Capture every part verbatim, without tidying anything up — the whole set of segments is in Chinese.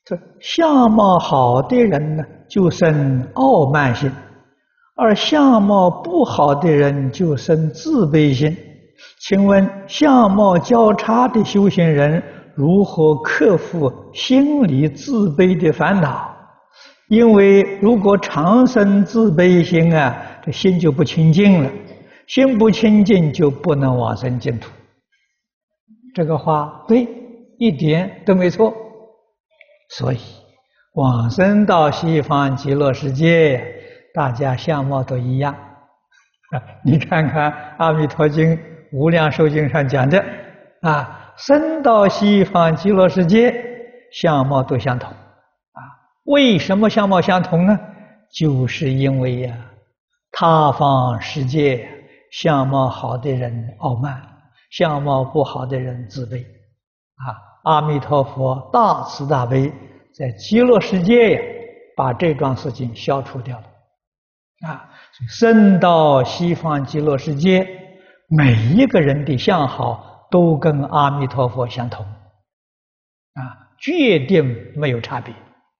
这相貌好的人呢，就生傲慢心；而相貌不好的人就生自卑心。请问，相貌较差的修行人如何克服心理自卑的烦恼？因为如果常生自卑心啊，这心就不清净了，心不清净就不能往生净土。这个话对，一点都没错。所以往生到西方极乐世界，大家相貌都一样。你看看《阿弥陀经》《无量寿经》上讲的啊，生到西方极乐世界，相貌都相同啊。为什么相貌相同呢？就是因为呀、啊，他方世界相貌好的人傲慢，相貌不好的人自卑啊。阿弥陀佛大慈大悲，在极乐世界呀，把这桩事情消除掉了啊。生到西方极乐世界，每一个人的相好都跟阿弥陀佛相同啊，决定没有差别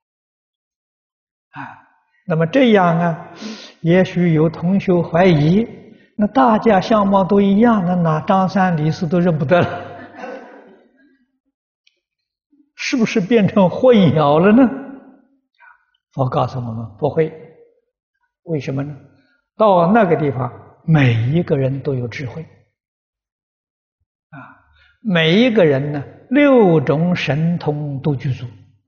啊。那么这样啊，也许有同学怀疑，那大家相貌都一样，那哪张三李四都认不得了，是不是变成混淆了呢？佛告诉我们不会。为什么呢？到那个地方，每一个人都有智慧啊，每一个人呢，六种神通都具足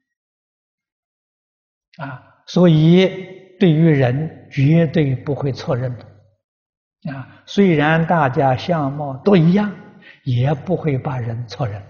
啊，所以对于人绝对不会错认的啊。虽然大家相貌都一样，也不会把人错认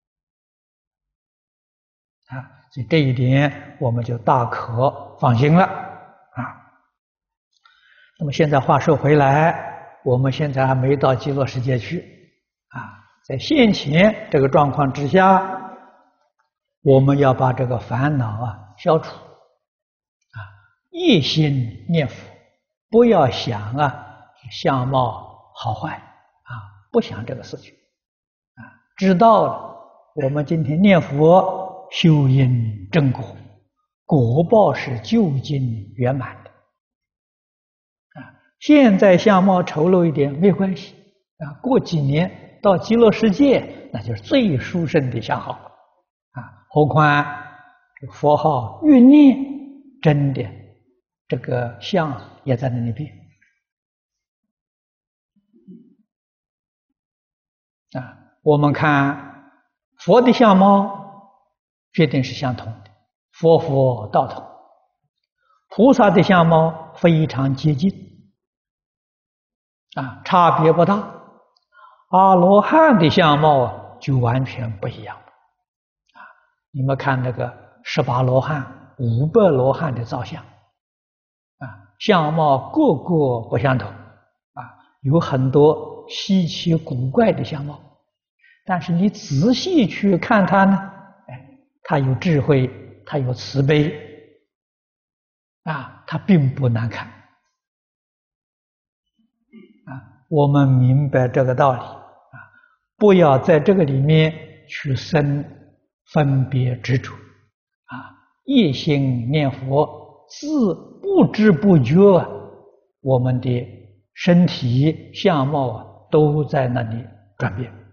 啊。所以这一点我们就大可放心了啊。那么现在话说回来，我们现在还没到极乐世界去啊，在现前这个状况之下，我们要把这个烦恼啊消除啊，一心念佛，不要想啊相貌好坏啊，不想这个事情啊，知道了，我们今天念佛修因正果，果报是究竟圆满的。现在相貌丑陋一点没关系啊，过几年到极乐世界，那就是最殊胜的相好啊。何况佛号越念，真的这个相也在那里变啊。我们看佛的相貌，决定是相同的，佛佛道同；菩萨的相貌非常接近。啊，差别不大。阿罗汉的相貌啊，就完全不一样了。啊，你们看那个十八罗汉、五百罗汉的造像，啊，相貌个个不相同，啊，有很多稀奇古怪的相貌。但是你仔细去看他呢，哎，他有智慧，他有慈悲，啊，他并不难看。我们明白这个道理啊，不要在这个里面去生分别执着啊，一心念佛，自不知不觉，我们的身体相貌啊都在那里转变。